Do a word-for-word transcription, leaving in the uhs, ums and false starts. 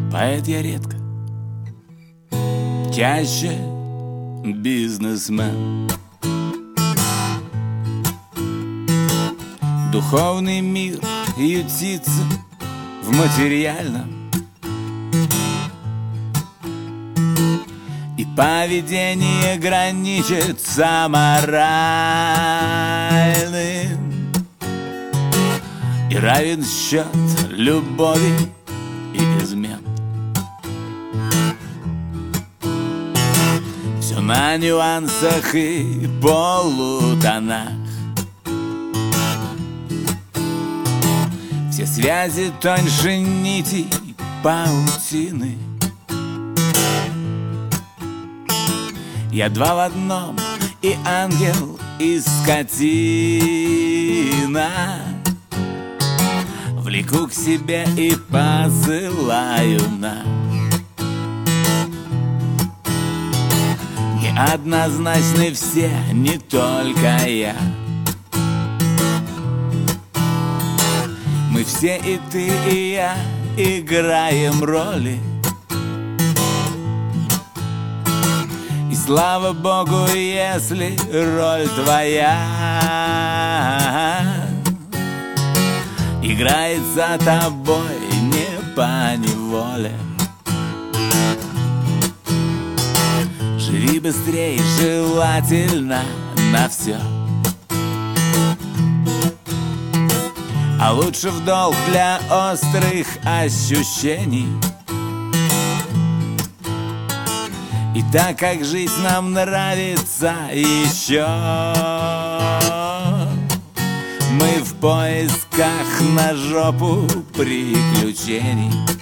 Поэт я редко, чаще бизнесмен. Духовный мир ютится в материальном, и поведение граничит с аморальным, и равен счет любови и измен. Все на нюансах и полутонах. Все связи тоньше нитей паутины. Я два в одном, и ангел, и скотина. Влеку к себе и посылаю на неоднозначны все, не только я. Мы все, и ты, и я, играем роли. И слава Богу, если роль твоя играет за тобой не поневоле. Живи быстрее, желательно на все, а лучше в долг для острых ощущений. И так как жизнь нам нравится еще, мы в поисках на жопу приключений.